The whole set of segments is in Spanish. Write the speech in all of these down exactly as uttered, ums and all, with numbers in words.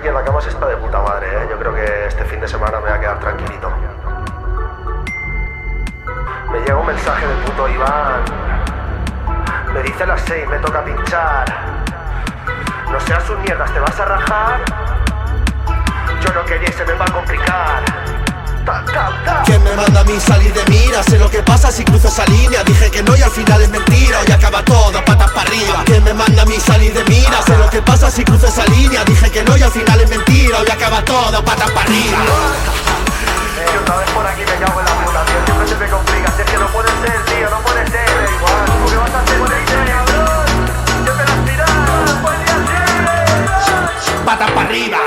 en la cama se está de puta madre, ¿eh? Yo creo que este fin de semana me voy a quedar tranquilito. Me llega un mensaje del puto Iván. Me dice a las seis, me toca pinchar. No seas sus mierdas, ¿te vas a rajar? Yo no quería y se me va a complicar. Ta, ta, ta. ¿Quién me manda a mí salir de mira? Sé lo que pasa si cruzo esa línea. Dije que no y al final es mentira. Hoy acaba todo, patas para arriba. ¿Quién me manda a mí salir de mira? Sé lo que pasa si cruzo esa línea. Dije que no y al final es mentira. Hoy acaba todo, patas para arriba. Eh, otra vez por aquí me cago en la puta, tío. Siempre se me complica. Si es que no puede ser, tío, no puede ser. Da igual, ¿cómo que vas a hacer con el idea, cabrón? Siempre las tiras, no puede ser. Patas para arriba.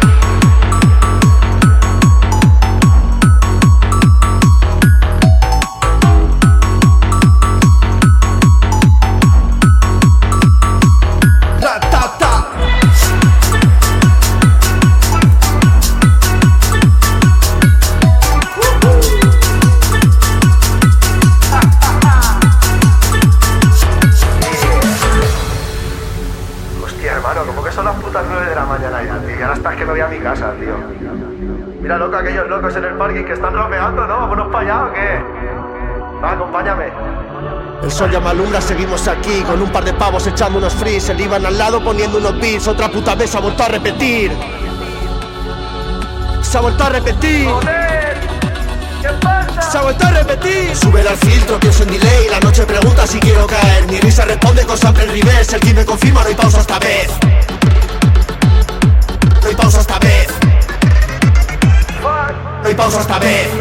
Hermano, como que son las putas nueve de la mañana ya, tío. Y ahora estás que me voy a mi casa, tío. Mira, loco, aquellos locos en el parking que están rapeando, ¿no? ¿Vámonos para allá o qué? Va, acompáñame. El sol ya me alumbra, seguimos aquí con un par de pavos echando unos frees. El Iván al lado poniendo unos beats. Otra puta vez se ha vuelto a repetir. Se ha vuelto a repetir. ¡Joder! ¿Qué pasa? Se ha vuelto a repetir. Sube al filtro, pienso en delay. La noche pregunta si quiero caer. Mi risa responde con sample en reverse. El que me confirma, no hay pausa esta vez. No hay pausa esta vez. No hay pausa esta vez.